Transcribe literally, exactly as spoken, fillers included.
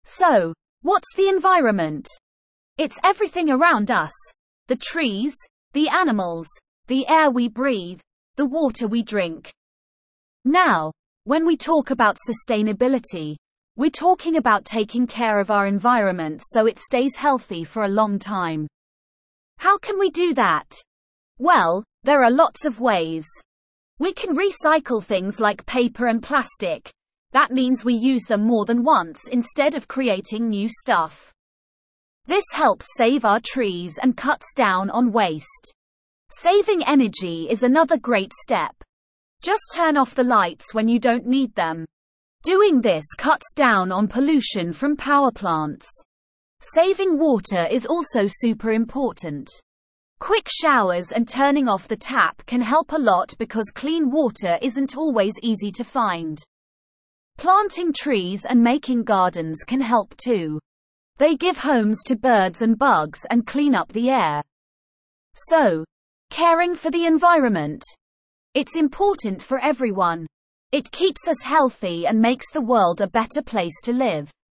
So, what's the environment? It's everything around us. The trees, the animals, the air we breathe, the water we drink. Now, when we talk about sustainability, we're talking about taking care of our environment so it stays healthy for a long time. How can we do that? Well, there are lots of ways. We can recycle things like paper and plastic. That means we use them more than once instead of creating new stuff. This helps save our trees and cuts down on waste. Saving energy is another great step. Just turn off the lights when you don't need them. Doing this cuts down on pollution from power plants. Saving water is also super important. Quick showers and turning off the tap can help a lot because clean water isn't always easy to find. Planting trees and making gardens can help too. They give homes to birds and bugs and clean up the air. So, caring for the environment. It's important for everyone. It keeps us healthy and makes the world a better place to live.